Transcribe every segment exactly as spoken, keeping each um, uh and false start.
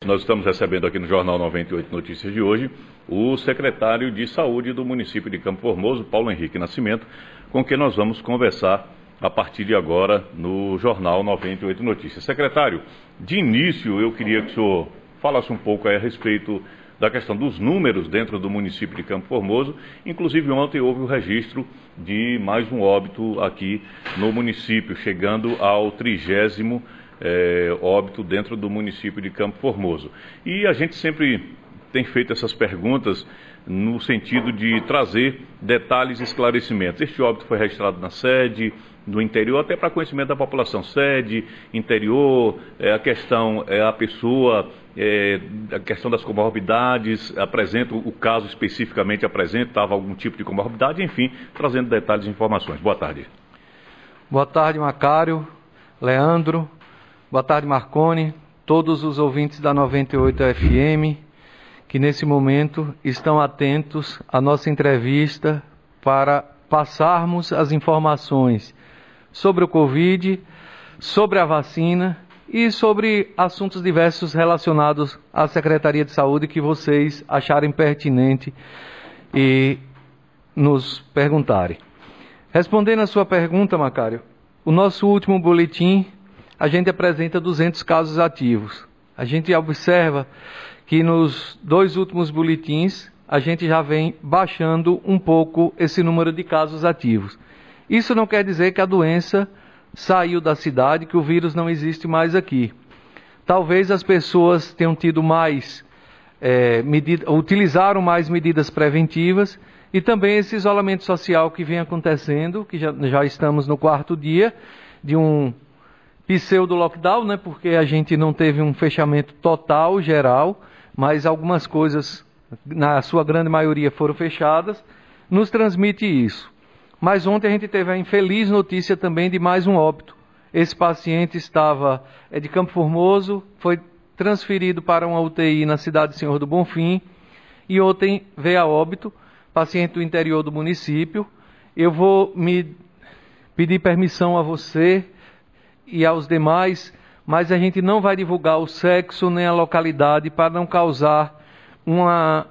nós estamos recebendo aqui no Jornal noventa e oito Notícias de hoje o secretário de Saúde do município de Campo Formoso, Paulo Henrique Nascimento, com quem nós vamos conversar a partir de agora no Jornal noventa e oito Notícias. Secretário, de início eu queria que o senhor falasse um pouco aí a respeito da questão dos números dentro do município de Campo Formoso. Inclusive ontem houve o registro de mais um óbito aqui no município, chegando ao trigésimo é, óbito dentro do município de Campo Formoso. E a gente sempre tem feito essas perguntas no sentido de trazer detalhes e esclarecimentos. Este óbito foi registrado na sede, do interior, até para conhecimento da população, sede, interior, é, a questão é a pessoa, é, a questão das comorbidades, apresenta o caso especificamente, apresentava algum tipo de comorbidade, enfim, trazendo detalhes e informações. Boa tarde. Boa tarde, Macário, Leandro, boa tarde, Marconi, todos os ouvintes da noventa e oito F M, que nesse momento estão atentos à nossa entrevista para passarmos as informações sobre o Covid, sobre a vacina e sobre assuntos diversos relacionados à Secretaria de Saúde que vocês acharem pertinente e nos perguntarem. Respondendo a sua pergunta, Macário, o nosso último boletim, a gente apresenta duzentos casos ativos. A gente observa que nos dois últimos boletins a gente já vem baixando um pouco esse número de casos ativos. Isso não quer dizer que a doença saiu da cidade, que o vírus não existe mais aqui. Talvez as pessoas tenham tido mais, é, medida, utilizaram mais medidas preventivas e também esse isolamento social que vem acontecendo, que já, já estamos no quarto dia de um pseudo-lockdown, né, porque a gente não teve um fechamento total, geral, mas algumas coisas, na sua grande maioria, foram fechadas, nos transmite isso. Mas ontem a gente teve a infeliz notícia também de mais um óbito. Esse paciente estava é, de Campo Formoso, foi transferido para uma U T I na cidade de Senhor do Bonfim, e ontem veio a óbito, paciente do interior do município. Eu vou me pedir permissão a você e aos demais, mas a gente não vai divulgar o sexo nem a localidade para não causar uma,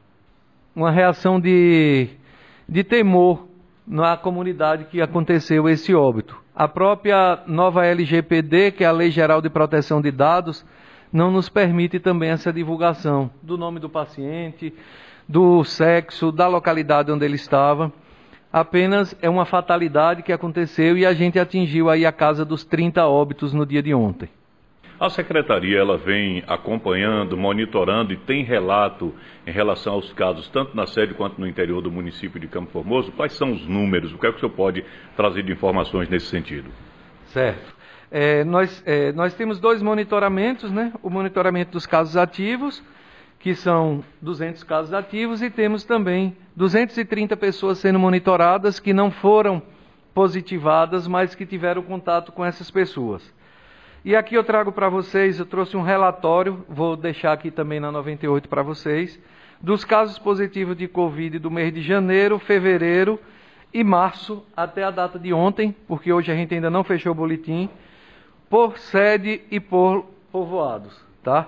uma reação de, de temor na comunidade que aconteceu esse óbito. A própria nova L G P D, que é a Lei Geral de Proteção de Dados, não nos permite também essa divulgação do nome do paciente, do sexo, da localidade onde ele estava. Apenas é uma fatalidade que aconteceu e a gente atingiu aí a casa dos trinta óbitos no dia de ontem. A Secretaria ela vem acompanhando, monitorando e tem relato em relação aos casos, tanto na sede quanto no interior do município de Campo Formoso. Quais são os números? O que é que o senhor pode trazer de informações nesse sentido? Certo. É, nós, é, nós temos dois monitoramentos, né? O monitoramento dos casos ativos, que são duzentos casos ativos, e temos também duzentas e trinta pessoas sendo monitoradas que não foram positivadas, mas que tiveram contato com essas pessoas. E aqui eu trago para vocês, eu trouxe um relatório, vou deixar aqui também na noventa e oito para vocês, dos casos positivos de Covid do mês de janeiro, fevereiro e março, até a data de ontem, porque hoje a gente ainda não fechou o boletim, por sede e por povoados, tá?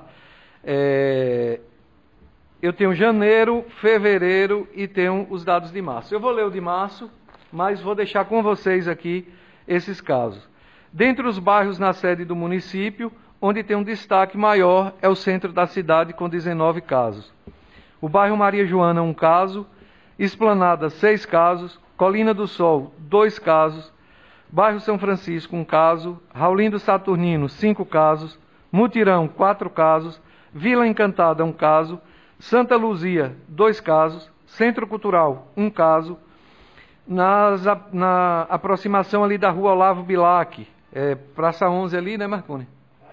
É... Eu tenho janeiro, fevereiro e tenho os dados de março. Eu vou ler o de março, mas vou deixar com vocês aqui esses casos. Dentre os bairros na sede do município, onde tem um destaque maior é o centro da cidade, com dezenove casos. O bairro Maria Joana, um caso. Esplanada, seis casos. Colina do Sol, dois casos. Bairro São Francisco, um caso. Raulindo Saturnino, cinco casos. Mutirão, quatro casos. Vila Encantada, um caso. Santa Luzia, dois casos. Centro Cultural, um caso. Nas, na aproximação ali da rua Olavo Bilac, é, Praça onze ali, né, Marconi?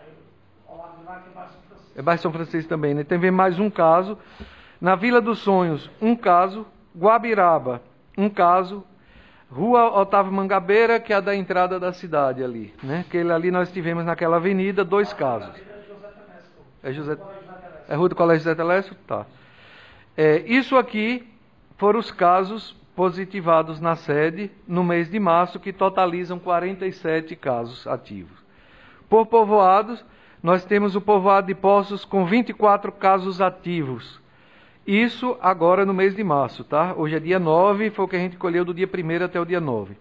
É bairro São Francisco também, né? Tem mais um caso. Na Vila dos Sonhos, um caso. Guabiraba, um caso. Rua Otávio Mangabeira, que é a da entrada da cidade ali, né? Aquele ali nós tivemos naquela avenida dois casos. É José... É Rua do Colégio José Telésio? Tá. É, isso aqui foram os casos positivados na sede no mês de março, que totalizam quarenta e sete casos ativos. Por povoados, nós temos o povoado de Poços com vinte e quatro casos ativos. Isso agora no mês de março, tá? Hoje é dia nove, foi o que a gente colheu do dia primeiro até o dia nove.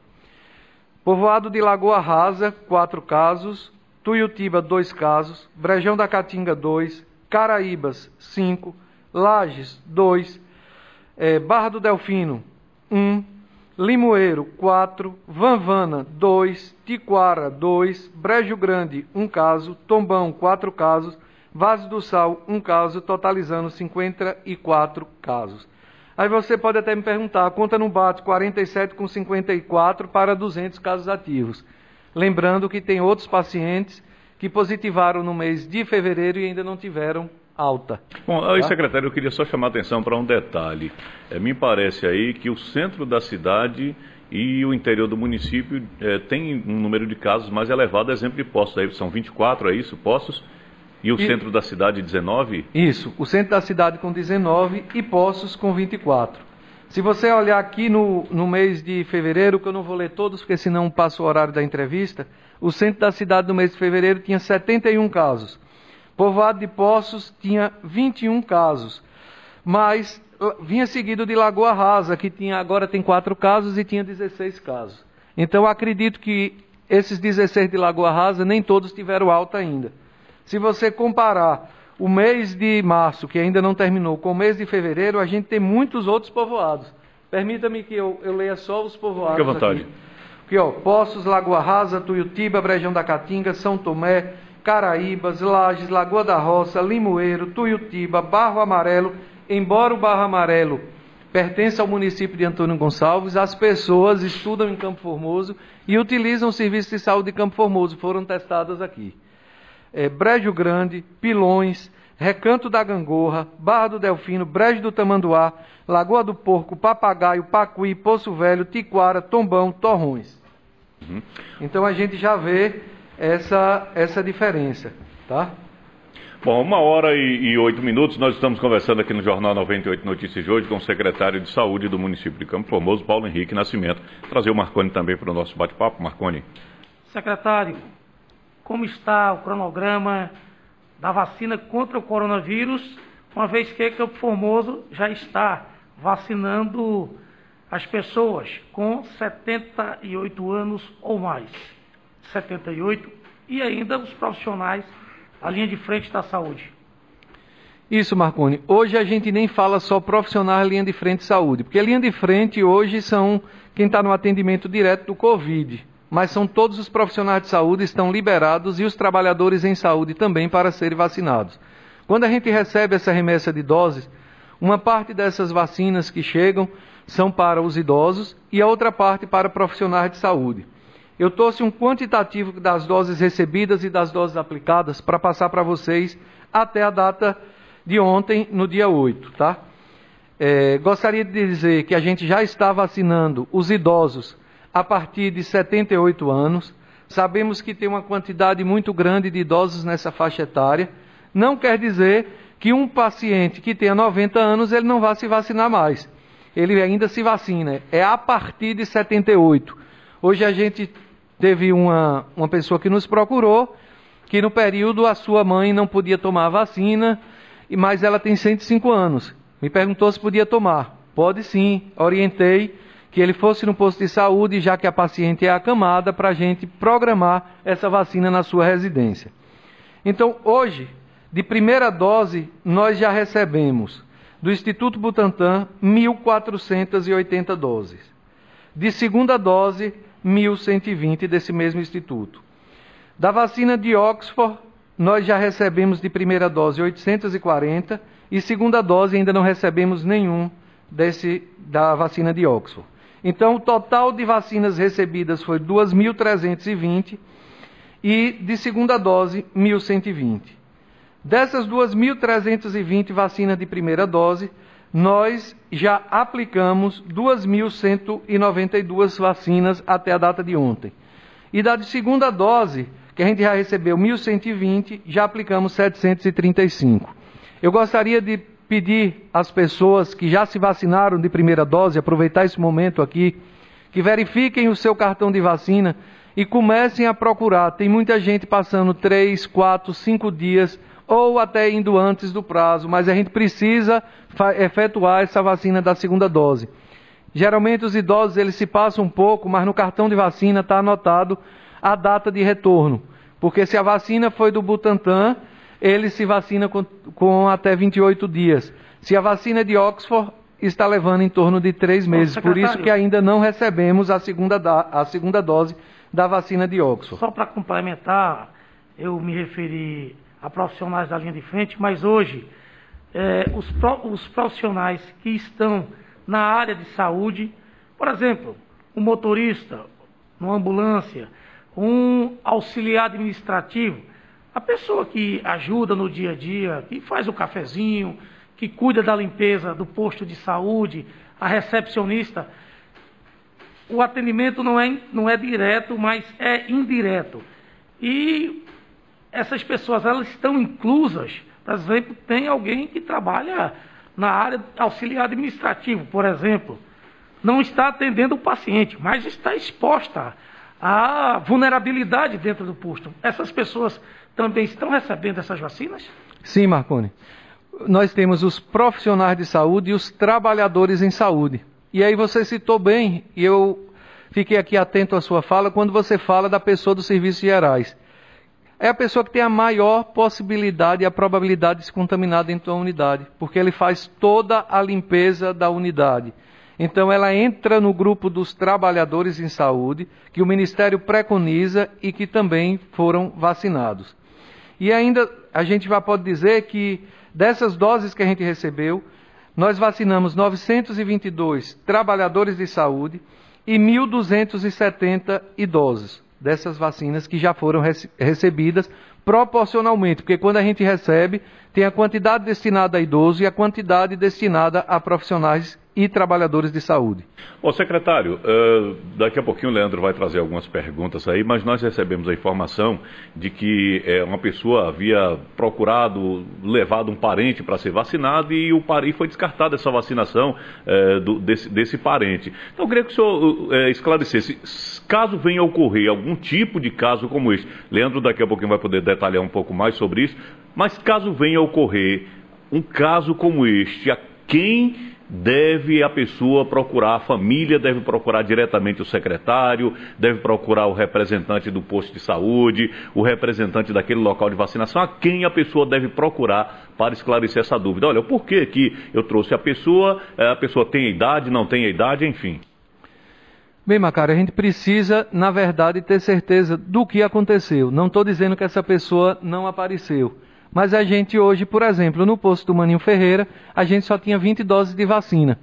Povoado de Lagoa Rasa, quatro casos. Tuiutiba, dois casos. Brejão da Caatinga, dois. Caraíbas, cinco. Lages, dois. É, Barra do Delfino, um. Limoeiro, quatro. Vanvana, dois. Tiquara, dois. Brejo Grande, um caso. Tombão, quatro casos. Vaz do Sal, um caso, totalizando cinquenta e quatro casos. Aí você pode até me perguntar, a conta não bate quarenta e sete com cinquenta e quatro para duzentos casos ativos. Lembrando que tem outros pacientes que positivaram no mês de fevereiro e ainda não tiveram alta. Bom, aí, tá? Secretário, eu queria só chamar a atenção para um detalhe. É, me parece aí que o centro da cidade e o interior do município é, tem um número de casos mais elevado, exemplo de Poços. Aí são vinte e quatro, é isso, Poços? E o e, centro da cidade, dezenove? Isso, o centro da cidade com dezenove e Poços com vinte e quatro. Se você olhar aqui no, no mês de fevereiro, que eu não vou ler todos, porque senão passa o horário da entrevista, o centro da cidade no mês de fevereiro tinha setenta e um casos. Povoado de Poços tinha vinte e um casos. Mas vinha seguido de Lagoa Rasa, que tinha, agora tem quatro casos e tinha dezesseis casos. Então acredito que esses dezesseis de Lagoa Rasa, nem todos tiveram alta ainda. Se você comparar o mês de março, que ainda não terminou, com o mês de fevereiro, a gente tem muitos outros povoados. Permita-me que eu, eu leia só os povoados. Fique à vontade. Aqui. Aqui, ó, Poços, Lagoa Rasa, Tuiutiba, Brejão da Caatinga, São Tomé, Caraíbas, Lages, Lagoa da Roça, Limoeiro, Tuiutiba, Barro Amarelo. Embora o Barro Amarelo pertença ao município de Antônio Gonçalves, as pessoas estudam em Campo Formoso e utilizam o serviço de saúde de Campo Formoso, foram testadas aqui. É, Brejo Grande, Pilões, Recanto da Gangorra, Barra do Delfino, Brejo do Tamanduá, Lagoa do Porco, Papagaio, Pacuí, Poço Velho, Tiquara, Tombão, Torrões. Uhum. Então a gente já vê essa, essa diferença, tá? Bom, uma hora e, e oito minutos, nós estamos conversando aqui no Jornal noventa e oito Notícias de hoje com o secretário de Saúde do município de Campo Formoso, Paulo Henrique Nascimento. Trazer o Marconi também para o nosso bate-papo. Marconi. Secretário, como está o cronograma da vacina contra o coronavírus, uma vez que Campo Formoso já está vacinando as pessoas com setenta e oito anos ou mais, setenta e oito, e ainda os profissionais da linha de frente da saúde. Isso, Marconi. Hoje a gente nem fala só profissionais linha de frente de saúde, porque a linha de frente hoje são quem está no atendimento direto do Covid. Mas são todos os profissionais de saúde estão liberados e os trabalhadores em saúde também para serem vacinados. Quando a gente recebe essa remessa de doses, uma parte dessas vacinas que chegam são para os idosos e a outra parte para profissionais de saúde. Eu trouxe um quantitativo das doses recebidas e das doses aplicadas para passar para vocês até a data de ontem, no dia oito, tá? É, gostaria de dizer que a gente já está vacinando os idosos a partir de setenta e oito anos. Sabemos que tem uma quantidade muito grande de idosos nessa faixa etária. Não quer dizer que um paciente que tenha noventa anos, ele não vá se vacinar mais. Ele ainda se vacina. É a partir de setenta e oito. Hoje a gente teve uma, uma pessoa que nos procurou, que no período a sua mãe não podia tomar a vacina, mas ela tem cento e cinco anos. Me perguntou se podia tomar. Pode sim, orientei que ele fosse no posto de saúde, já que a paciente é acamada, para a gente programar essa vacina na sua residência. Então, hoje, de primeira dose, nós já recebemos do Instituto Butantan mil quatrocentas e oitenta doses. De segunda dose, mil cento e vinte desse mesmo instituto. Da vacina de Oxford, nós já recebemos de primeira dose oitocentas e quarenta e segunda dose ainda não recebemos nenhum desse, da vacina de Oxford. Então, o total de vacinas recebidas foi duas mil trezentas e vinte e de segunda dose, mil cento e vinte. Dessas duas mil trezentas e vinte vacinas de primeira dose, nós já aplicamos duas mil cento e noventa e duas vacinas até a data de ontem. E da de segunda dose, que a gente já recebeu mil cento e vinte, já aplicamos setecentos e trinta e cinco. Eu gostaria de pedir às pessoas que já se vacinaram de primeira dose, aproveitar esse momento aqui, que verifiquem o seu cartão de vacina e comecem a procurar. Tem muita gente passando três, quatro, cinco dias ou até indo antes do prazo, mas a gente precisa efetuar essa vacina da segunda dose. Geralmente os idosos eles se passam um pouco, mas no cartão de vacina está anotado a data de retorno, porque se a vacina foi do Butantan, ele se vacina com, com até vinte e oito dias. Se a vacina é de Oxford, está levando em torno de três meses, por isso que ainda não recebemos a segunda, da, a segunda dose da vacina de Oxford. Só para complementar, eu me referi a profissionais da linha de frente, mas hoje é, os, pro, os profissionais que estão na área de saúde, por exemplo, um motorista, uma ambulância, um auxiliar administrativo, a pessoa que ajuda no dia a dia, que faz o cafezinho, que cuida da limpeza do posto de saúde, a recepcionista, o atendimento não é, não é direto, mas é indireto. E essas pessoas, elas estão inclusas, por exemplo, tem alguém que trabalha na área auxiliar administrativo, por exemplo, não está atendendo o paciente, mas está exposta à vulnerabilidade dentro do posto. Essas pessoas também estão recebendo essas vacinas? Sim, Marconi. Nós temos os profissionais de saúde e os trabalhadores em saúde. E aí você citou bem, e eu fiquei aqui atento à sua fala, quando você fala da pessoa dos serviços gerais. É a pessoa que tem a maior possibilidade e a probabilidade de se contaminar dentro da unidade, porque ele faz toda a limpeza da unidade. Então ela entra no grupo dos trabalhadores em saúde, que o Ministério preconiza e que também foram vacinados. E ainda a gente já pode dizer que dessas doses que a gente recebeu, nós vacinamos novecentos e vinte e dois trabalhadores de saúde e mil duzentos e setenta idosos dessas vacinas que já foram rece- recebidas proporcionalmente, porque quando a gente recebe, tem a quantidade destinada a idoso e a quantidade destinada a profissionais e trabalhadores de saúde. Ô secretário, uh, daqui a pouquinho o Leandro vai trazer algumas perguntas aí, mas nós recebemos a informação de que uh, uma pessoa havia procurado, levado um parente para ser vacinado e o parente foi descartada essa vacinação uh, do, desse, desse parente. Então eu queria que o senhor uh, esclarecesse, caso venha a ocorrer algum tipo de caso como este, Leandro daqui a pouquinho vai poder detalhar um pouco mais sobre isso, mas caso venha a ocorrer um caso como este, a quem deve a pessoa procurar, a família deve procurar diretamente o secretário, deve procurar o representante do posto de saúde, o representante daquele local de vacinação, a quem a pessoa deve procurar para esclarecer essa dúvida. Olha, por que que eu trouxe a pessoa, a pessoa tem a idade, não tem a idade, enfim. Bem, Macário, a gente precisa, na verdade, ter certeza do que aconteceu. Não estou dizendo que essa pessoa não apareceu. Mas a gente hoje, por exemplo, no posto do Maninho Ferreira, a gente só tinha vinte doses de vacina.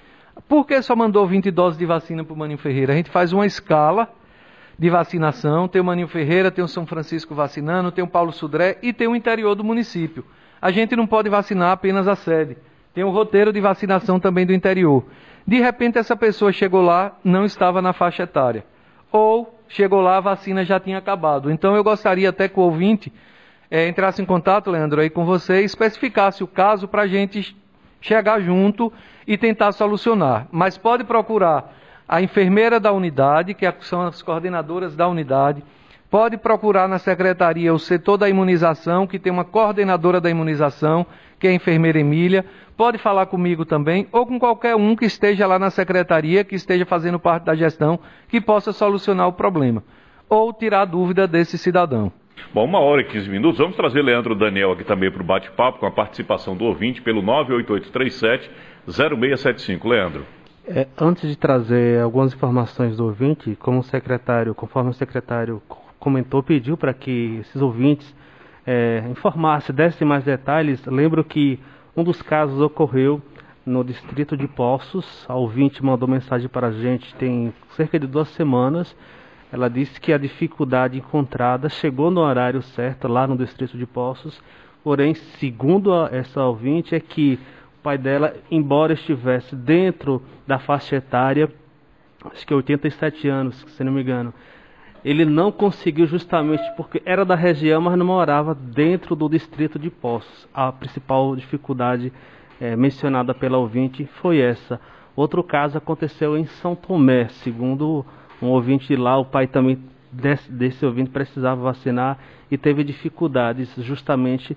Por que só mandou vinte doses de vacina para o Maninho Ferreira? A gente faz uma escala de vacinação, tem o Maninho Ferreira, tem o São Francisco vacinando, tem o Paulo Sudré e tem o interior do município. A gente não pode vacinar apenas a sede. Tem o roteiro de vacinação também do interior. De repente essa pessoa chegou lá, não estava na faixa etária. Ou chegou lá, a vacina já tinha acabado. Então eu gostaria até que o ouvinte É, entrasse em contato, Leandro, aí com você e especificasse o caso para a gente chegar junto e tentar solucionar. Mas pode procurar a enfermeira da unidade, que são as coordenadoras da unidade, pode procurar na secretaria o setor da imunização, que tem uma coordenadora da imunização, que é a enfermeira Emília, pode falar comigo também, ou com qualquer um que esteja lá na secretaria, que esteja fazendo parte da gestão, que possa solucionar o problema, ou tirar a dúvida desse cidadão. Bom, uma hora e quinze minutos, vamos trazer Leandro Daniel aqui também para o bate-papo, com a participação do ouvinte pelo nove oito oito três sete zero seis sete cinco. Leandro. É, antes de trazer algumas informações do ouvinte, como o secretário, conforme o secretário comentou, pediu para que esses ouvintes é, informassem, dessem mais detalhes, lembro que um dos casos ocorreu no distrito de Poços, a ouvinte mandou mensagem para a gente tem cerca de duas semanas. Ela disse que a dificuldade encontrada chegou no horário certo lá no distrito de Poços, porém, segundo a, essa ouvinte, é que o pai dela, embora estivesse dentro da faixa etária, acho que oitenta e sete anos, se não me engano, ele não conseguiu justamente porque era da região, mas não morava dentro do distrito de Poços. A principal dificuldade é, mencionada pela ouvinte foi essa. Outro caso aconteceu em São Tomé, segundo um ouvinte de lá, o pai também desse, desse ouvinte precisava vacinar e teve dificuldades justamente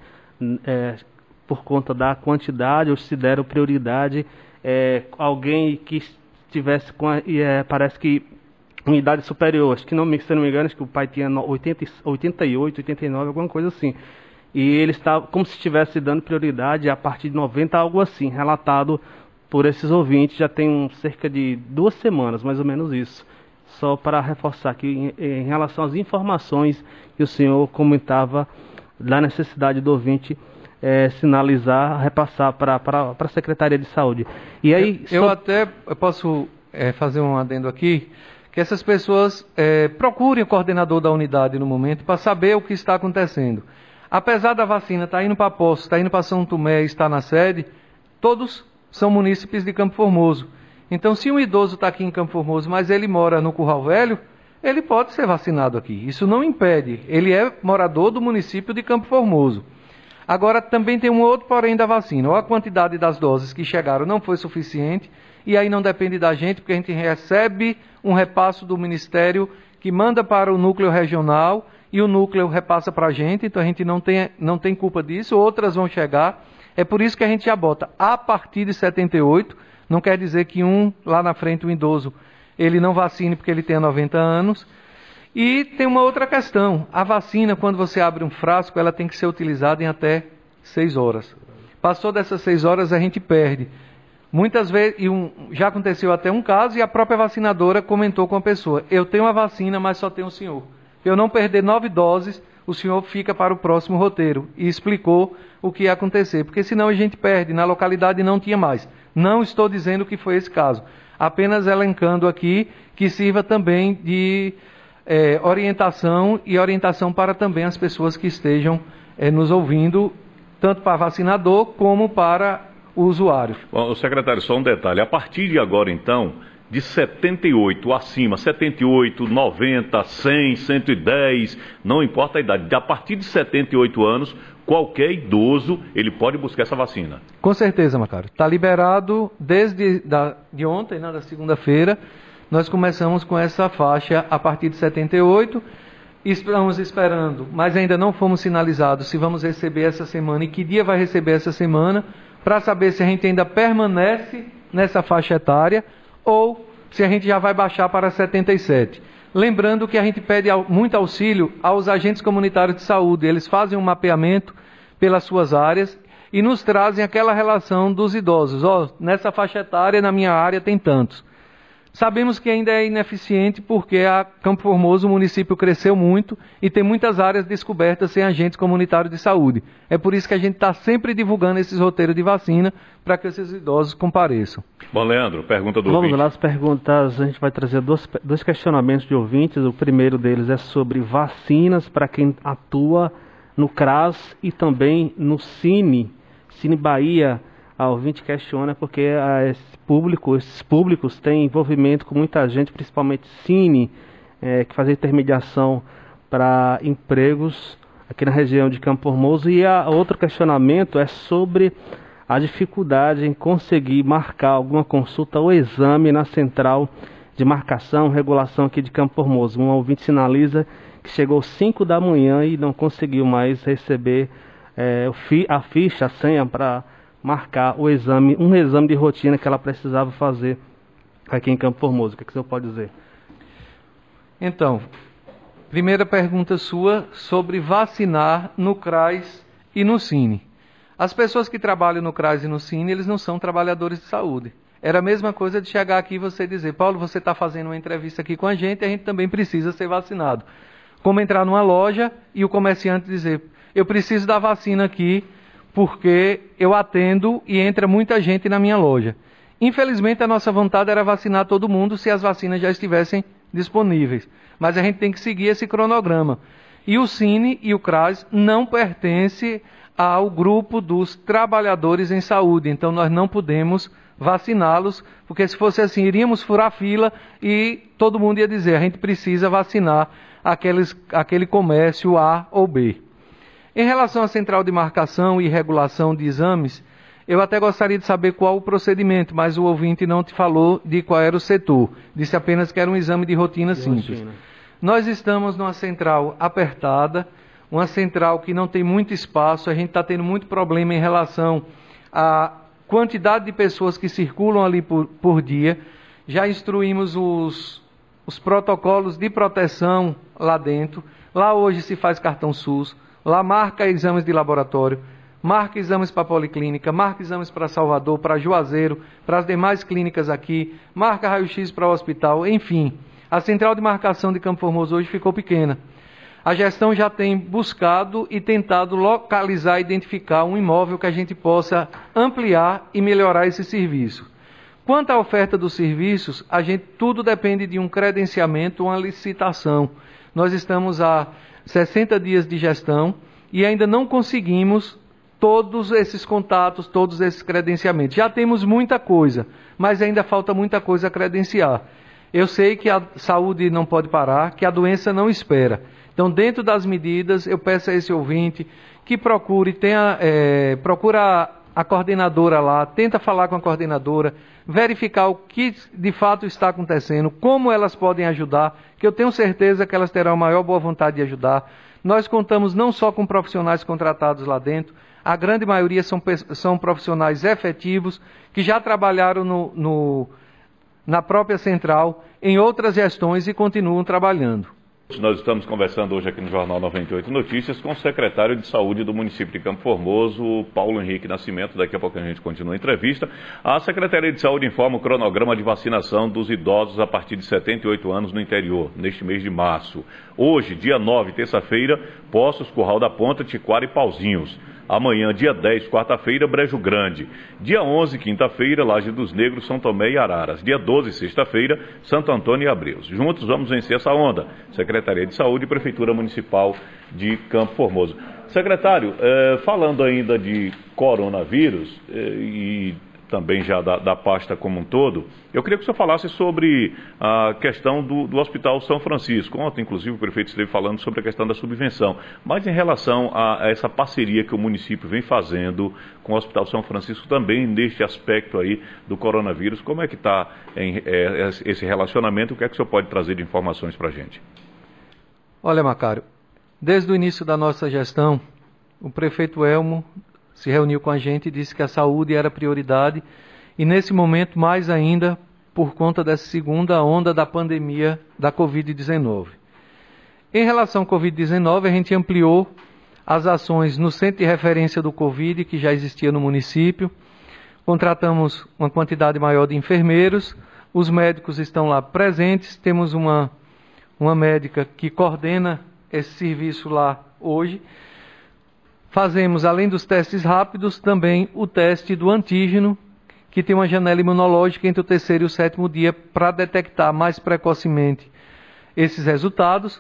é, por conta da quantidade, ou se deram prioridade é, alguém que estivesse com, a, é, parece que, uma idade superior, acho que não, se não me engano, acho que o pai tinha oitenta, oitenta e oito, oitenta e nove, alguma coisa assim. E ele estava como se estivesse dando prioridade a partir de noventa, algo assim, relatado por esses ouvintes, já tem um, cerca de duas semanas, mais ou menos isso. Só para reforçar aqui, em, em relação às informações que o senhor comentava da necessidade do ouvinte é, sinalizar, repassar para a Secretaria de Saúde. E aí, eu, só... eu até eu posso é, fazer um adendo aqui, que essas pessoas é, procurem o coordenador da unidade no momento para saber o que está acontecendo. Apesar da vacina estar tá indo para Poços, está indo para São Tomé e está na sede, todos são munícipes de Campo Formoso. Então, se um idoso está aqui em Campo Formoso, mas ele mora no Curral Velho, ele pode ser vacinado aqui. Isso não impede. Ele é morador do município de Campo Formoso. Agora, também tem um outro porém da vacina. Ou a quantidade das doses que chegaram não foi suficiente, e aí não depende da gente, porque a gente recebe um repasso do Ministério que manda para o núcleo regional e o núcleo repassa para a gente, então a gente não tem, não tem culpa disso, outras vão chegar. É por isso que a gente já bota a partir de setenta e oito, não quer dizer que um, lá na frente, um idoso, ele não vacine porque ele tenha noventa anos. E tem uma outra questão, a vacina, quando você abre um frasco, ela tem que ser utilizada em até seis horas. Passou dessas seis horas, a gente perde. Muitas vezes, e um, já aconteceu até um caso, e a própria vacinadora comentou com a pessoa, eu tenho a vacina, mas só tenho o senhor. Eu não perder nove doses, o senhor fica para o próximo roteiro. E explicou o que ia acontecer, porque senão a gente perde, na localidade não tinha mais. Não estou dizendo que foi esse caso, apenas elencando aqui que sirva também de é, orientação e orientação para também as pessoas que estejam é, nos ouvindo, tanto para vacinador como para o usuário. Bom, secretário, só um detalhe, a partir de agora então, de setenta e oito acima, setenta e oito, noventa, cem, cento e dez, não importa a idade, a partir de setenta e oito anos, qualquer idoso, ele pode buscar essa vacina. Com certeza, Macário. Está liberado desde da, de ontem, né, da segunda-feira, nós começamos com essa faixa a partir de setenta e oito, estamos esperando, mas ainda não fomos sinalizados se vamos receber essa semana e que dia vai receber essa semana, para saber se a gente ainda permanece nessa faixa etária ou se a gente já vai baixar para setenta e sete. Lembrando que a gente pede muito auxílio aos agentes comunitários de saúde. Eles fazem um mapeamento pelas suas áreas e nos trazem aquela relação dos idosos. Ó, oh, nessa faixa etária, na minha área, tem tantos. Sabemos que ainda é ineficiente porque a Campo Formoso, o município, cresceu muito e tem muitas áreas descobertas sem agentes comunitários de saúde. É por isso que a gente está sempre divulgando esses roteiros de vacina para que esses idosos compareçam. Bom, Leandro, pergunta do Vamos ouvinte. Vamos lá, as perguntas, a gente vai trazer dois, dois questionamentos de ouvintes. O primeiro deles é sobre vacinas para quem atua no CRAS e também no Cine, Cine Bahia. A ouvinte questiona porque a, esse público, esses públicos têm envolvimento com muita gente, principalmente Cine, é, que faz intermediação para empregos aqui na região de Campo Formoso. E a, outro questionamento é sobre a dificuldade em conseguir marcar alguma consulta ou exame na central de marcação, regulação aqui de Campo Formoso. Um ouvinte sinaliza que chegou às cinco da manhã e não conseguiu mais receber é, o fi, a ficha, a senha para marcar o exame, um exame de rotina que ela precisava fazer aqui em Campo Formoso. O que, é que o senhor pode dizer? Então, primeira pergunta sua sobre vacinar no CRAS e no Cine. As pessoas que trabalham no CRAS e no Cine, eles não são trabalhadores de saúde. Era a mesma coisa de chegar aqui e você dizer, Paulo, você está fazendo uma entrevista aqui com a gente e a gente também precisa ser vacinado. Como entrar numa loja e o comerciante dizer, eu preciso da vacina aqui, porque eu atendo e entra muita gente na minha loja. Infelizmente, a nossa vontade era vacinar todo mundo se as vacinas já estivessem disponíveis. Mas a gente tem que seguir esse cronograma. E o Cine e o CRAS não pertencem ao grupo dos trabalhadores em saúde. Então, nós não podemos vaciná-los, porque se fosse assim, iríamos furar fila e todo mundo ia dizer, a gente precisa vacinar aqueles, aquele comércio A ou B. Em relação à central de marcação e regulação de exames, eu até gostaria de saber qual o procedimento, mas o ouvinte não te falou de qual era o setor. Disse apenas que era um exame de rotina de simples. Rotina. Nós estamos numa central apertada, uma central que não tem muito espaço, a gente está tendo muito problema em relação à quantidade de pessoas que circulam ali por, por dia. Já instruímos os, os protocolos de proteção lá dentro. Lá hoje se faz cartão SUS, lá marca exames de laboratório, marca exames para a Policlínica, marca exames para Salvador, para Juazeiro, para as demais clínicas aqui, marca raio-x para o hospital, enfim. A central de marcação de Campo Formoso hoje ficou pequena. A gestão já tem buscado e tentado localizar e identificar um imóvel que a gente possa ampliar e melhorar esse serviço. Quanto à oferta dos serviços, a gente, tudo depende de um credenciamento, uma licitação. Nós estamos há sessenta dias de gestão e ainda não conseguimos todos esses contatos, todos esses credenciamentos. Já temos muita coisa, mas ainda falta muita coisa a credenciar. Eu sei que a saúde não pode parar, que a doença não espera. Então, dentro das medidas, eu peço a esse ouvinte que procure, tenha, é, procura a coordenadora lá, tenta falar com a coordenadora, verificar o que de fato está acontecendo, como elas podem ajudar, que eu tenho certeza que elas terão a maior boa vontade de ajudar. Nós contamos não só com profissionais contratados lá dentro, a grande maioria são, são profissionais efetivos, que já trabalharam no, no, na própria central, em outras gestões e continuam trabalhando. Nós estamos conversando hoje aqui no Jornal noventa e oito Notícias com o secretário de Saúde do município de Campo Formoso, Paulo Henrique Nascimento. Daqui a pouco a gente continua a entrevista. A Secretaria de Saúde informa o cronograma de vacinação dos idosos a partir de setenta e oito anos no interior, neste mês de março. Hoje, dia nove, terça-feira, Poços, Curral da Ponta, Tiquara e Pauzinhos. Amanhã, dia dez, quarta-feira, Brejo Grande. Dia onze, quinta-feira, Laje dos Negros, São Tomé e Araras. Dia doze, sexta-feira, Santo Antônio e Abreus. Juntos vamos vencer essa onda. Secretaria de Saúde e Prefeitura Municipal de Campo Formoso. Secretário, eh, falando ainda de coronavírus eh, e também já da, da pasta como um todo, eu queria que o senhor falasse sobre a questão do, do Hospital São Francisco. Ontem, inclusive, o prefeito esteve falando sobre a questão da subvenção, mas em relação a, a essa parceria que o município vem fazendo com o Hospital São Francisco também neste aspecto aí do coronavírus, como é que está é, esse relacionamento? O que é que o senhor pode trazer de informações para a gente? Olha, Macário, desde o início da nossa gestão, o prefeito Elmo se reuniu com a gente e disse que a saúde era prioridade e nesse momento mais ainda por conta dessa segunda onda da pandemia da covid dezenove. Em relação à covid dezenove, a gente ampliou as ações no centro de referência do Covid que já existia no município, contratamos uma quantidade maior de enfermeiros, os médicos estão lá presentes, temos uma, uma médica que coordena esse serviço lá hoje. Fazemos, além dos testes rápidos, também o teste do antígeno, que tem uma janela imunológica entre o terceiro e o sétimo dia para detectar mais precocemente esses resultados.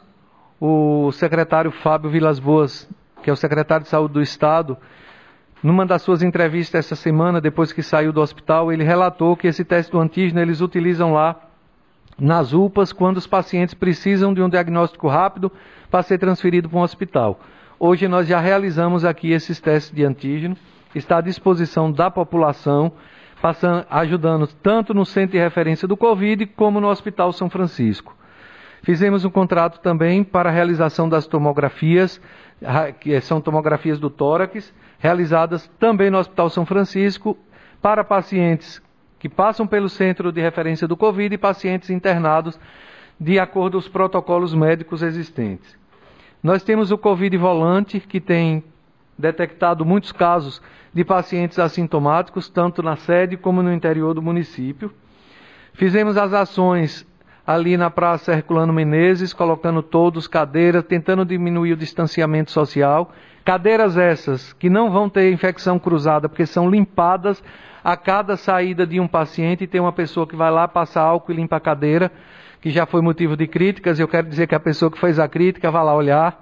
O secretário Fábio Vilas Boas, que é o secretário de Saúde do Estado, numa das suas entrevistas essa semana, depois que saiu do hospital, ele relatou que esse teste do antígeno eles utilizam lá nas U P As quando os pacientes precisam de um diagnóstico rápido para ser transferido para um hospital. Hoje nós já realizamos aqui esses testes de antígeno, está à disposição da população, passando, ajudando tanto no centro de referência do Covid como no Hospital São Francisco. Fizemos um contrato também para a realização das tomografias, que são tomografias do tórax, realizadas também no Hospital São Francisco, para pacientes que passam pelo centro de referência do Covid e pacientes internados de acordo com os protocolos médicos existentes. Nós temos o Covid Volante, que tem detectado muitos casos de pacientes assintomáticos, tanto na sede como no interior do município. Fizemos as ações ali na Praça Herculano Menezes, colocando todos cadeiras, tentando diminuir o distanciamento social. Cadeiras essas que não vão ter infecção cruzada, porque são limpadas a cada saída de um paciente, e tem uma pessoa que vai lá, passa álcool e limpa a cadeira, que já foi motivo de críticas. Eu quero dizer que a pessoa que fez a crítica vai lá olhar.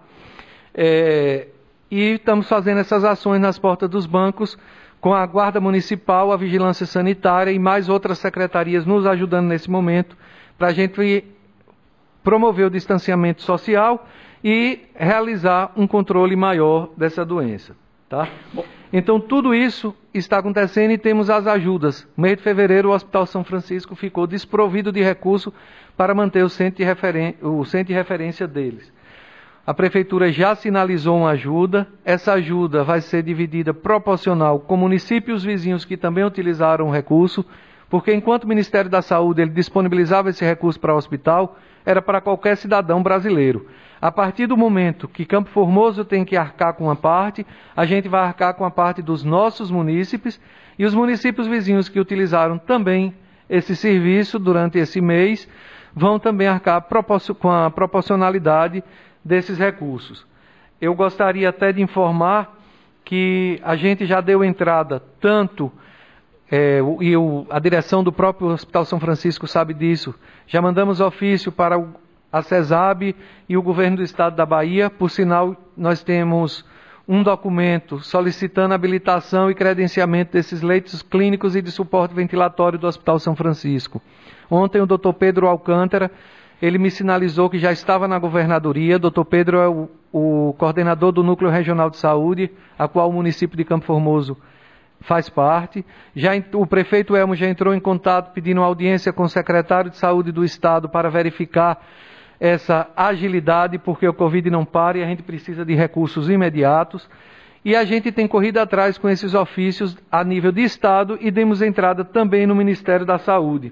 É, e estamos fazendo essas ações nas portas dos bancos, com a Guarda Municipal, a Vigilância Sanitária e mais outras secretarias nos ajudando nesse momento, para a gente promover o distanciamento social e realizar um controle maior dessa doença. Tá? Então, tudo isso está acontecendo e temos as ajudas. No mês de fevereiro, o Hospital São Francisco ficou desprovido de recurso para manter o centro de, referen- o centro de referência deles. A Prefeitura já sinalizou uma ajuda. Essa ajuda vai ser dividida proporcional com municípios vizinhos que também utilizaram o recurso, porque enquanto o Ministério da Saúde ele disponibilizava esse recurso para o hospital, era para qualquer cidadão brasileiro. A partir do momento que Campo Formoso tem que arcar com uma parte, a gente vai arcar com a parte dos nossos munícipes e os municípios vizinhos que utilizaram também esse serviço durante esse mês vão também arcar com a proporcionalidade desses recursos. Eu gostaria até de informar que a gente já deu entrada tanto, é, e o, a direção do próprio Hospital São Francisco sabe disso, já mandamos ofício para o a CESAB e o Governo do Estado da Bahia. Por sinal, nós temos um documento solicitando habilitação e credenciamento desses leitos clínicos e de suporte ventilatório do Hospital São Francisco. Ontem o doutor Pedro Alcântara, ele me sinalizou que já estava na governadoria. doutor Pedro é o, o coordenador do Núcleo Regional de Saúde, a qual o município de Campo Formoso faz parte. Já, o prefeito Elmo já entrou em contato pedindo audiência com o secretário de Saúde do Estado para verificar essa agilidade, porque o Covid não para e a gente precisa de recursos imediatos. E a gente tem corrido atrás com esses ofícios a nível de Estado e demos entrada também no Ministério da Saúde.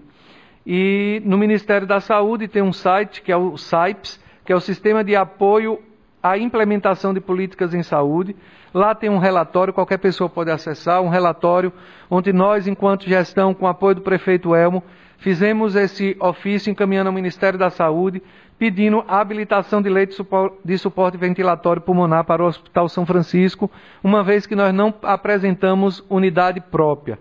E no Ministério da Saúde tem um site, que é o SAIPS, que é o Sistema de Apoio à Implementação de Políticas em Saúde. Lá tem um relatório, qualquer pessoa pode acessar, um relatório onde nós, enquanto gestão, com apoio do prefeito Elmo, fizemos esse ofício encaminhando ao Ministério da Saúde, pedindo a habilitação de leite de suporte ventilatório pulmonar para o Hospital São Francisco, uma vez que nós não apresentamos unidade própria.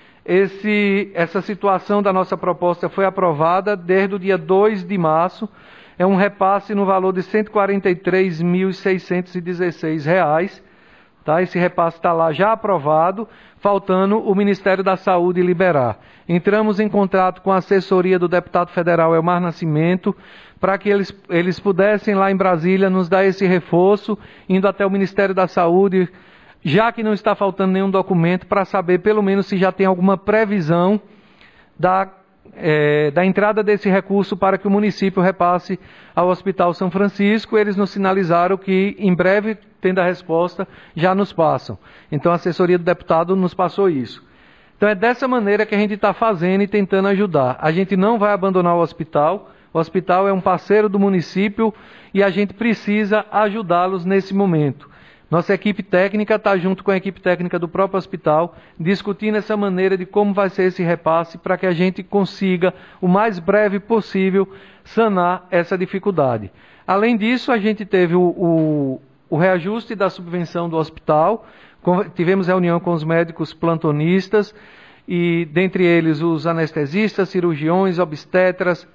Esse, essa situação da nossa proposta foi aprovada desde o dia dois de março, é um repasse no valor de cento e quarenta e três mil seiscentos e dezesseis reais, tá? Esse repasse está lá já aprovado, faltando o Ministério da Saúde liberar. Entramos em contato com a assessoria do deputado federal Elmar Nascimento, para que eles, eles pudessem lá em Brasília nos dar esse reforço, indo até o Ministério da Saúde, já que não está faltando nenhum documento, para saber pelo menos se já tem alguma previsão da, é, da entrada desse recurso para que o município repasse ao Hospital São Francisco. Eles nos sinalizaram que em breve, tendo a resposta, já nos passam. Então a assessoria do deputado nos passou isso. Então é dessa maneira que a gente está fazendo e tentando ajudar. A gente não vai abandonar o hospital. O hospital é um parceiro do município e a gente precisa ajudá-los nesse momento. Nossa equipe técnica está junto com a equipe técnica do próprio hospital, discutindo essa maneira de como vai ser esse repasse para que a gente consiga, o mais breve possível, sanar essa dificuldade. Além disso, a gente teve o, o, o reajuste da subvenção do hospital, tivemos reunião com os médicos plantonistas, e dentre eles os anestesistas, cirurgiões, obstetras,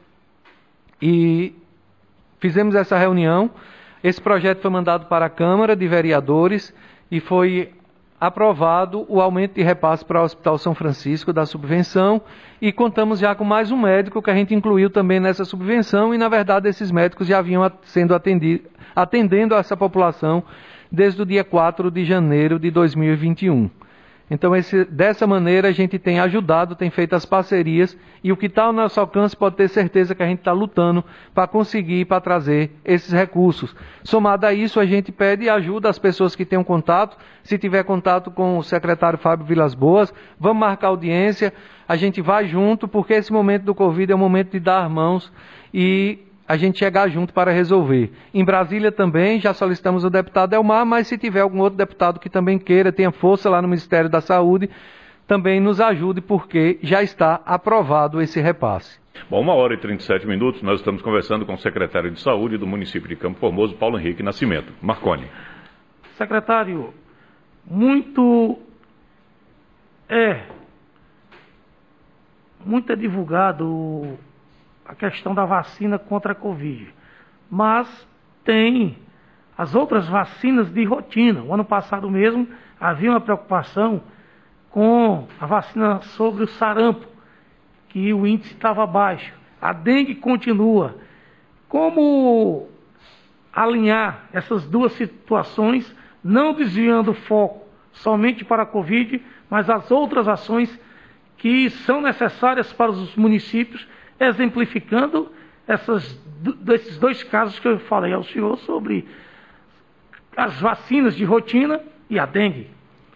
e fizemos essa reunião. Esse projeto foi mandado para a Câmara de Vereadores e foi aprovado o aumento de repasse para o Hospital São Francisco da subvenção, e contamos já com mais um médico que a gente incluiu também nessa subvenção, e na verdade esses médicos já vinham sendo atendido, atendendo a essa população desde o dia quatro de janeiro de dois mil e vinte e um. Então, esse, dessa maneira, a gente tem ajudado, tem feito as parcerias, e o que está ao nosso alcance pode ter certeza que a gente está lutando para conseguir, para trazer esses recursos. Somado a isso, a gente pede ajuda às pessoas que tenham contato. Se tiver contato com o secretário Fábio Vilas Boas, vamos marcar audiência, a gente vai junto, porque esse momento do Covid é um momento de dar mãos e a gente chegar junto para resolver. Em Brasília também, já solicitamos o deputado Elmar, mas se tiver algum outro deputado que também queira, tenha força lá no Ministério da Saúde, também nos ajude, porque já está aprovado esse repasse. Bom, uma hora e trinta e sete minutos, nós estamos conversando com o secretário de Saúde do município de Campo Formoso, Paulo Henrique Nascimento. Marconi. Secretário, muito é, muito é divulgado a questão da vacina contra a Covid, mas tem as outras vacinas de rotina. O ano passado mesmo havia uma preocupação com a vacina sobre o sarampo, que o índice estava baixo. A dengue continua. Como alinhar essas duas situações, não desviando o foco somente para a Covid, mas as outras ações que são necessárias para os municípios, exemplificando essas, desses dois casos que eu falei ao senhor sobre as vacinas de rotina e a dengue.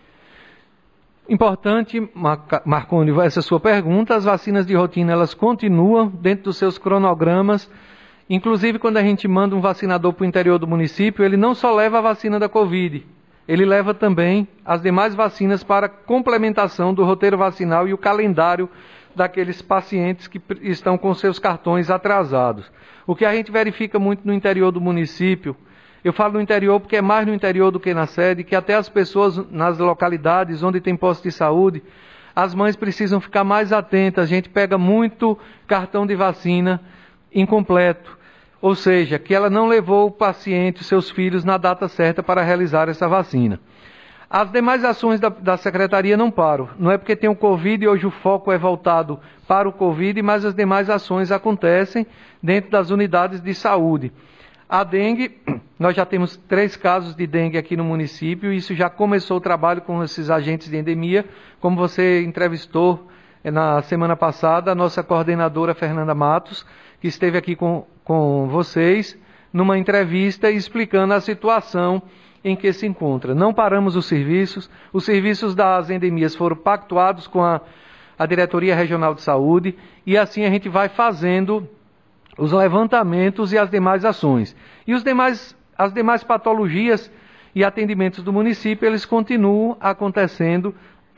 Importante, Marconi, essa sua pergunta, as vacinas de rotina, elas continuam dentro dos seus cronogramas, inclusive quando a gente manda um vacinador para o interior do município, ele não só leva a vacina da Covid, ele leva também as demais vacinas para complementação do roteiro vacinal e o calendário daqueles pacientes que estão com seus cartões atrasados. O que a gente verifica muito no interior do município, eu falo no interior porque é mais no interior do que na sede, que até as pessoas nas localidades onde tem posto de saúde, as mães precisam ficar mais atentas. A gente pega muito cartão de vacina incompleto, ou seja, que ela não levou o paciente, os seus filhos, na data certa para realizar essa vacina. As demais ações da, da Secretaria não param. Não é porque tem o Covid e hoje o foco é voltado para o Covid, mas as demais ações acontecem dentro das unidades de saúde. A dengue, nós já temos três casos de dengue aqui no município, e isso já começou o trabalho com esses agentes de endemia, como você entrevistou na semana passada, a nossa coordenadora Fernanda Matos, que esteve aqui com, com vocês, numa entrevista explicando a situação em que se encontra. Não paramos os serviços, os serviços das endemias foram pactuados com a, a Diretoria Regional de Saúde, e assim a gente vai fazendo os levantamentos e as demais ações. E os demais, as demais patologias e atendimentos do município, eles continuam acontecendo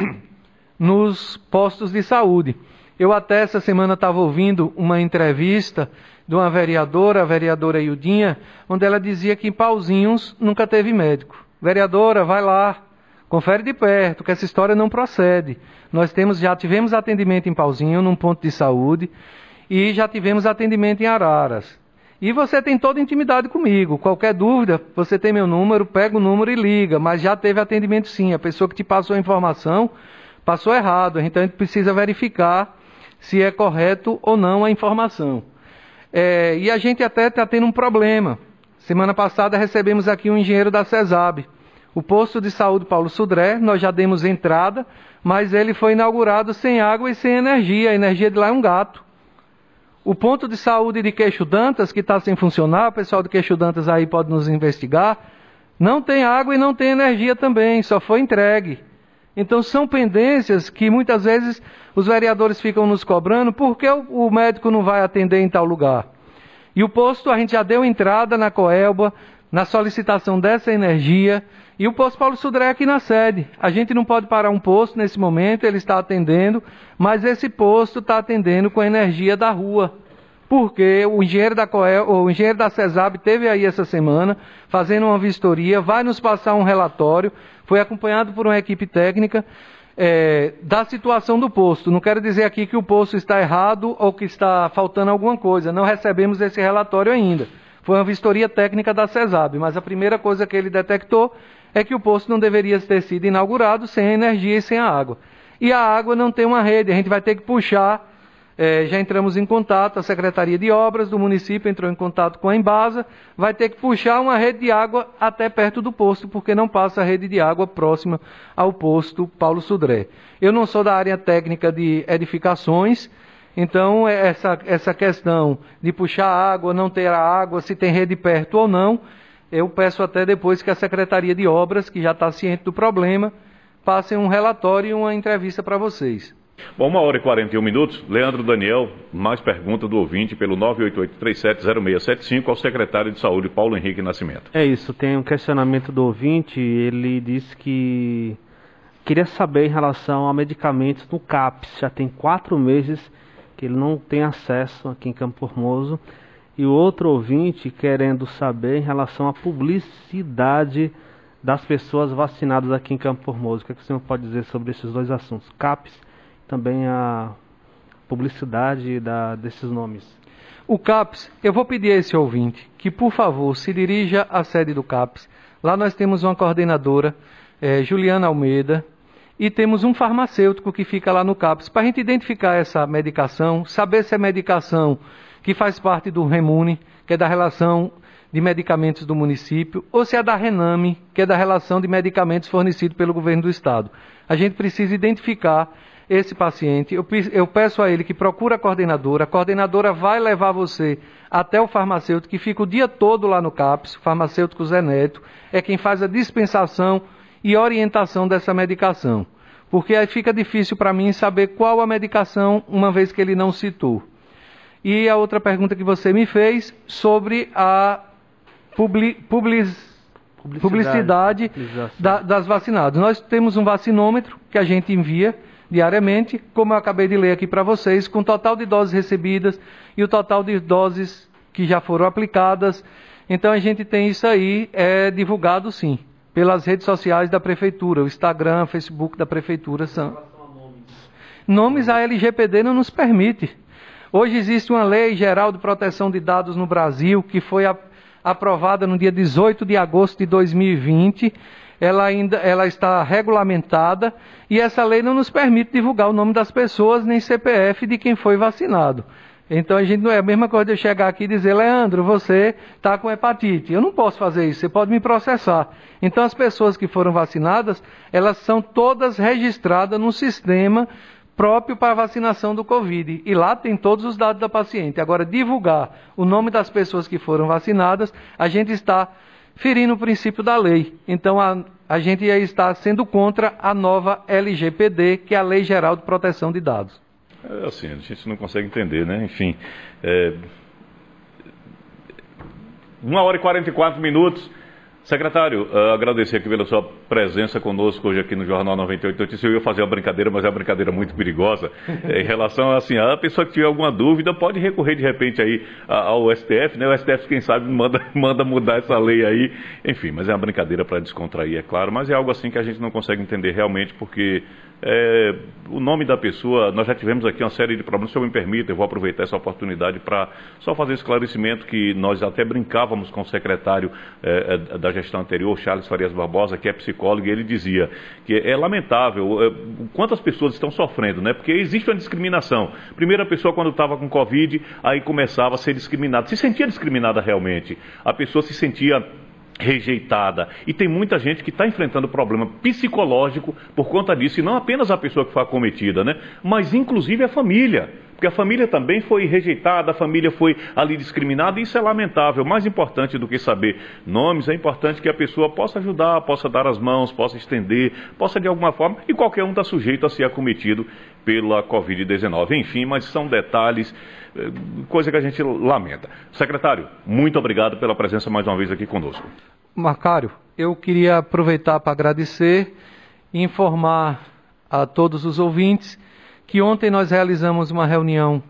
nos postos de saúde. Eu até essa semana estava ouvindo uma entrevista de uma vereadora, a vereadora Ildinha, onde ela dizia que em Pauzinhos nunca teve médico. Vereadora, vai lá, confere de perto, que essa história não procede. Nós temos, já tivemos atendimento em Pauzinho, num ponto de saúde, e já tivemos atendimento em Araras. E você tem toda intimidade comigo. Qualquer dúvida, você tem meu número, pega o número e liga. Mas já teve atendimento sim. A pessoa que te passou a informação passou errado. Então a gente precisa verificar se é correto ou não a informação. É, e a gente até está tendo um problema. Semana passada recebemos aqui um engenheiro da CESAB. O posto de saúde Paulo Sudré, nós já demos entrada, mas ele foi inaugurado sem água e sem energia. A energia de lá é um gato. O ponto de saúde de Queixo Dantas, que está sem funcionar, o pessoal de Queixo Dantas aí pode nos investigar, não tem água e não tem energia também, só foi entregue. Então são pendências que muitas vezes os vereadores ficam nos cobrando, porque o, o médico não vai atender em tal lugar. E o posto, a gente já deu entrada na Coelba, na solicitação dessa energia, e o posto Paulo Sudré aqui na sede. A gente não pode parar um posto nesse momento, ele está atendendo, mas esse posto está atendendo com a energia da rua. Porque o engenheiro da Coelba, o engenheiro da CESAB esteve aí essa semana, fazendo uma vistoria, vai nos passar um relatório, foi acompanhado por uma equipe técnica, é, da situação do posto. Não quero dizer aqui que o posto está errado ou que está faltando alguma coisa, não recebemos esse relatório ainda. Foi uma vistoria técnica da CESAB, mas a primeira coisa que ele detectou é que o posto não deveria ter sido inaugurado sem a energia e sem a água. E a água não tem uma rede, a gente vai ter que puxar, é, já entramos em contato, a Secretaria de Obras do município entrou em contato com a Embasa, vai ter que puxar uma rede de água até perto do posto, porque não passa a rede de água próxima ao posto Paulo Sudré. Eu não sou da área técnica de edificações, então essa, essa questão de puxar água, não ter a água, se tem rede perto ou não, eu peço até depois que a Secretaria de Obras, que já está ciente do problema, passe um relatório e uma entrevista para vocês. Bom, uma hora e quarenta e um minutos. Leandro Daniel, mais pergunta do ouvinte pelo nove oito oito três sete zero seis sete cinco ao secretário de Saúde, Paulo Henrique Nascimento. É isso, tem um questionamento do ouvinte, ele disse que queria saber em relação a medicamentos no CAPS. Já tem quatro meses que ele não tem acesso aqui em Campo Formoso. E o outro ouvinte querendo saber em relação à publicidade das pessoas vacinadas aqui em Campo Formoso. O que, é que o senhor pode dizer sobre esses dois assuntos? CAPS, também a publicidade da, desses nomes. O CAPS, eu vou pedir a esse ouvinte que, por favor, se dirija à sede do CAPS. Lá nós temos uma coordenadora, é, Juliana Almeida, e temos um farmacêutico que fica lá no CAPS, para a gente identificar essa medicação, saber se é medicação que faz parte do REMUNE, que é da relação de medicamentos do município, ou se é da Rename, que é da relação de medicamentos fornecidos pelo governo do estado. A gente precisa identificar esse paciente. Eu, eu peço a ele que procure a coordenadora. A coordenadora vai levar você até o farmacêutico, que fica o dia todo lá no CAPS, o farmacêutico Zé Neto, é quem faz a dispensação e orientação dessa medicação. Porque aí fica difícil para mim saber qual a medicação, uma vez que ele não citou. E a outra pergunta que você me fez sobre a publi, public, publicidade, publicidade da, das vacinadas. Nós temos um vacinômetro que a gente envia diariamente, como eu acabei de ler aqui para vocês, com o total de doses recebidas e o total de doses que já foram aplicadas. Então a gente tem isso aí é, divulgado sim, pelas redes sociais da Prefeitura, o Instagram, o Facebook da Prefeitura. São... Nomes a L G P D não nos permite. Hoje existe uma lei geral de proteção de dados no Brasil, que foi a, aprovada no dia dezoito de agosto de dois mil e vinte. Ela ainda ela está regulamentada e essa lei não nos permite divulgar o nome das pessoas nem C P F de quem foi vacinado. Então a gente não é a mesma coisa de eu chegar aqui e dizer, Leandro, você está com hepatite. Eu não posso fazer isso, você pode me processar. Então as pessoas que foram vacinadas, elas são todas registradas no sistema próprio para a vacinação do Covid. E lá tem todos os dados da paciente. Agora, divulgar o nome das pessoas que foram vacinadas, a gente está ferindo o princípio da lei. Então, a, a gente ia estar sendo contra a nova L G P D, que é a Lei Geral de Proteção de Dados. É assim, a gente não consegue entender, né? Enfim, é... uma hora e quarenta e quatro minutos. Secretário, uh, agradecer aqui pela sua presença conosco hoje aqui no Jornal noventa e oito Notícias. Eu ia fazer uma brincadeira, mas é uma brincadeira muito perigosa. Em relação a, assim, a pessoa que tiver alguma dúvida, pode recorrer de repente aí ao S T F, né? O S T F, quem sabe, manda, manda mudar essa lei aí. Enfim, mas é uma brincadeira para descontrair, é claro. Mas é algo assim que a gente não consegue entender realmente, porque é, o nome da pessoa, nós já tivemos aqui uma série de problemas. Se eu me permita, eu vou aproveitar essa oportunidade para só fazer esclarecimento que nós até brincávamos com o secretário é, da gestão anterior, Charles Farias Barbosa, que é psicólogo, e ele dizia que é lamentável é, quantas pessoas estão sofrendo, né? Porque existe uma discriminação. Primeiro, a pessoa, quando estava com Covid, aí começava a ser discriminada, se sentia discriminada realmente. A pessoa se sentia rejeitada. E tem muita gente que está enfrentando problema psicológico por conta disso, e não apenas a pessoa que foi acometida, né? Mas inclusive a família. Porque a família também foi rejeitada, a família foi ali discriminada, e isso é lamentável. Mais importante do que saber nomes, é importante que a pessoa possa ajudar, possa dar as mãos, possa estender, possa de alguma forma, e qualquer um está sujeito a ser acometido pela covid dezenove. Enfim, mas são detalhes, coisa que a gente lamenta. Secretário, muito obrigado pela presença mais uma vez aqui conosco. Macário, eu queria aproveitar para agradecer e informar a todos os ouvintes que ontem nós realizamos uma reunião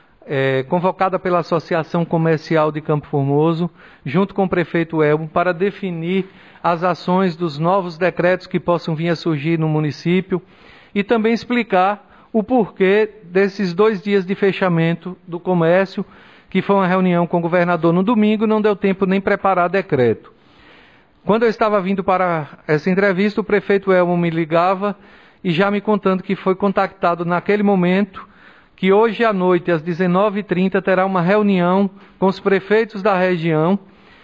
é, convocada pela Associação Comercial de Campo Formoso, junto com o prefeito Elmo, para definir as ações dos novos decretos que possam vir a surgir no município e também explicar o porquê desses dois dias de fechamento do comércio, que foi uma reunião com o governador no domingo, não deu tempo nem preparar decreto. Quando eu estava vindo para essa entrevista, o prefeito Elmo me ligava e já me contando que foi contactado naquele momento, que hoje à noite, às dezenove e trinta, terá uma reunião com os prefeitos da região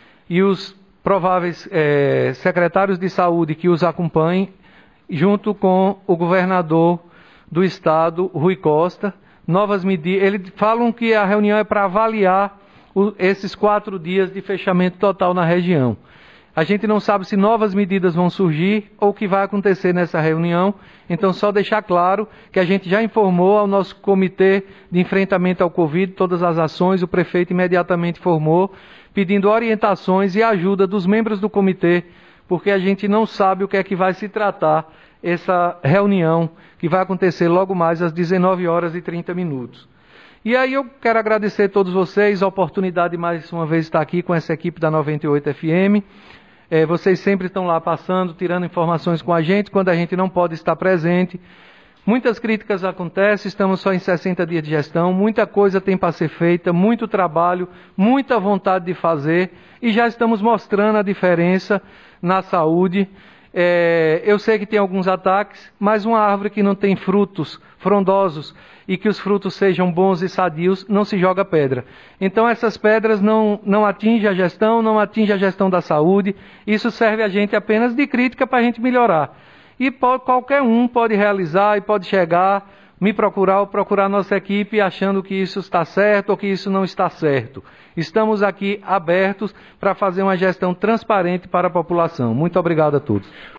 e os prováveis eh, secretários de saúde que os acompanhem, junto com o governador do estado, Rui Costa. Novas medidas. Eles falam que a reunião é para avaliar o, esses quatro dias de fechamento total na região. A gente não sabe se novas medidas vão surgir ou o que vai acontecer nessa reunião. Então, só deixar claro que a gente já informou ao nosso comitê de enfrentamento ao Covid, todas as ações, o prefeito imediatamente informou, pedindo orientações e ajuda dos membros do comitê, porque a gente não sabe o que é que vai se tratar essa reunião, que vai acontecer logo mais às dezenove horas e trinta minutos. E aí eu quero agradecer a todos vocês, a oportunidade de mais uma vez estar aqui com essa equipe da noventa e oito F M. É, vocês sempre estão lá passando, tirando informações com a gente, quando a gente não pode estar presente. Muitas críticas acontecem, estamos só em sessenta dias de gestão, muita coisa tem para ser feita, muito trabalho, muita vontade de fazer, e já estamos mostrando a diferença na saúde. É, eu sei que tem alguns ataques, mas uma árvore que não tem frutos frondosos e que os frutos sejam bons e sadios, não se joga pedra. Então essas pedras não, não atingem a gestão, não atingem a gestão da saúde. Isso serve a gente apenas de crítica para a gente melhorar. E pode, qualquer um pode realizar e pode chegar, me procurar ou procurar nossa equipe achando que isso está certo ou que isso não está certo. Estamos aqui abertos para fazer uma gestão transparente para a população. Muito obrigado a todos.